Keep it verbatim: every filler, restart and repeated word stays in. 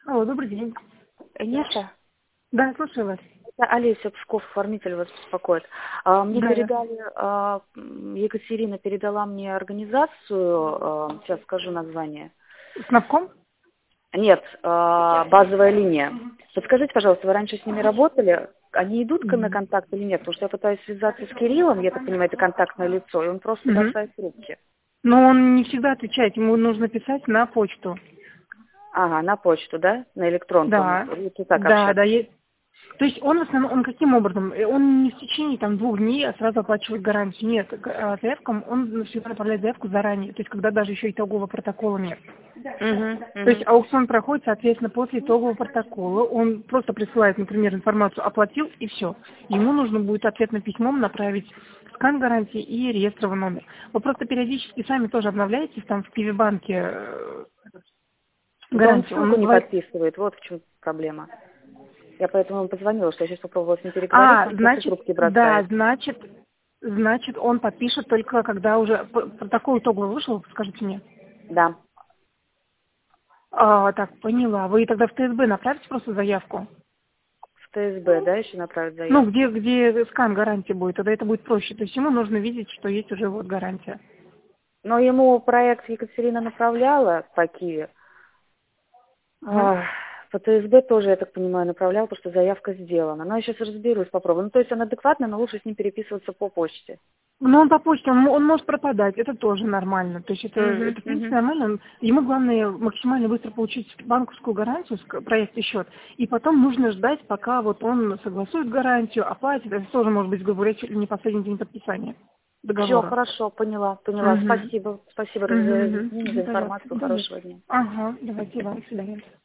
Алло, добрый день. Нета, Да, слушаю вас. это Олеся Псков, оформитель вас беспокоит. А, Мне Да, да. передали, а, м, Екатерина передала мне организацию, а, сейчас скажу название. Снабком? Нет, а, базовая линия. Подскажите, пожалуйста, вы раньше с ними работали? Они идут к- на Мгм. контакт или нет? Потому что я пытаюсь связаться с Кириллом, я так понимаю, это контактное лицо, и он просто Мгм. бросает трубки. Но он не всегда отвечает, ему нужно писать на почту. Ага, на почту, да? На электронку. Да, Лучше так да, да. общаться. Есть. То есть он в основном, он каким образом? Э, Он не в течение там двух дней, а сразу оплачивает гарантию. Нет, г- а, заявкам он всегда направляет заявку заранее, то есть когда даже еще итогового протокола нет. Угу, То есть угу. аукцион проходит, соответственно, после итогового протокола. Он просто присылает, например, информацию, оплатил и все. Ему нужно будет ответным письмом направить скан гарантии и реестровый номер. Вы просто периодически сами тоже обновляете там в Киви-банке э, Да он гарантию. Он ссылку не называет... подписывает, вот в чем проблема. Я поэтому ему позвонила, что я сейчас попробовала с ним переговорить, А, но он просто значит, трубки да, бросает. значит, значит, он подпишет только когда уже п- протокол итоговый вышел, скажите мне. Да. А, так, поняла. Вы тогда в ТСБ направите просто заявку? В ТСБ, да, еще направить Ну, заявку? где, где скан гарантии будет, тогда это будет проще. То есть ему нужно видеть, что есть уже вот гарантия. Но ему проект Екатерина направляла по Киеве. Мгм. А, По ТСБ тоже, я так понимаю, направлял, потому что заявка сделана. Но я сейчас разберусь, попробую. Ну, то есть он адекватный, но лучше с ним переписываться по почте. Но он по почте, он, он может пропадать, это тоже нормально. То есть это, Угу, это в принципе угу. нормально. Ему главное максимально быстро получить банковскую гарантию, ск- проект и счет. И потом нужно ждать, пока вот он согласует гарантию, оплатит. Это тоже может быть, грубо говоря, чуть ли не последний день подписания Все, договора. хорошо, поняла, поняла. Угу. Спасибо. Спасибо за Угу, разъяснение, угу. за Понятно. информацию. Да нет. Хорошего дня. Ага, давайте, вам, до свидания.